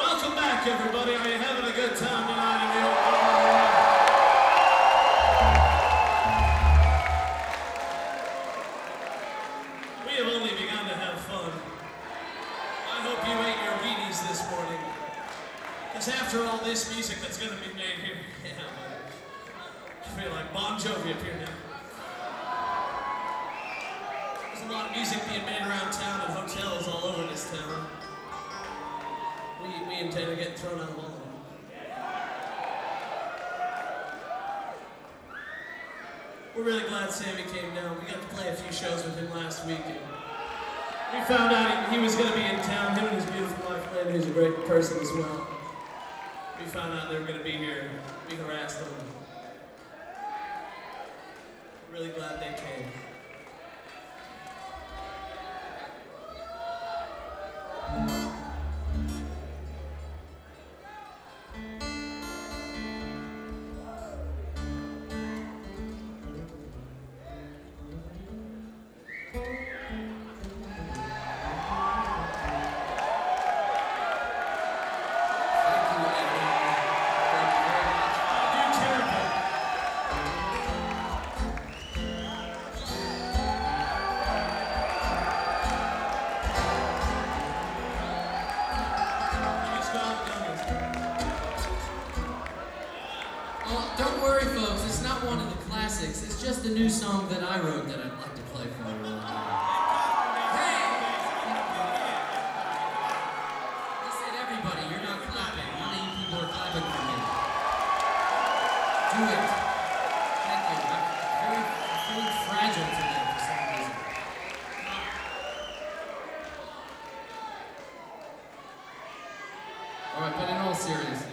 Welcome back, everybody. Are you having a good time tonight in the Oklahoma? We have only begun to have fun. I hope you ate your Wheaties this morning. Because after all this music that's going to be made here, yeah, I feel like Bon Jovi up here now. There's a lot of music being made around town and hotels all over this town. We intend on getting thrown out of all of them. We're really glad Sammy came down. We got to play a few shows with him last week. And we found out he was going to be in town. Him and his beautiful wife, Lynn, who's a great person as well. We found out they were going to be here. We harassed them. We're really glad they came. Don't worry, folks, it's not one of the classics. It's just a new song that I wrote that I'd like to play for you. Hey! I said everybody, you're not clapping. None of you people are clapping for me. Do it. Thank you. I'm feeling fragile today for some reason. Alright, but in all seriousness,